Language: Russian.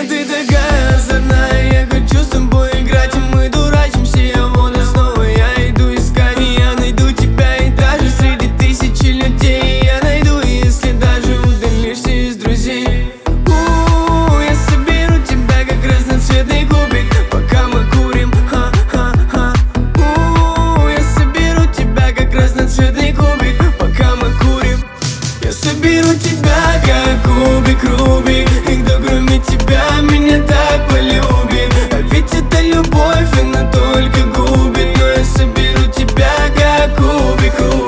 Ты такая озорная, я хочу с тобой играть, и мы дурачимся, я вон и снова я иду искать. И я найду тебя, и даже среди тысячи людей я найду, если даже удалишься из друзей. Я соберу тебя, как разноцветный кубик, пока мы курим, ха-ха-ха. Я соберу тебя, как разноцветный кубик, пока мы курим. Я соберу тебя, как кубик Рубик, и кто кроме тебя меня так полюбит? А ведь это любовь, она только губит. Но я соберу тебя, как кубик Рубик.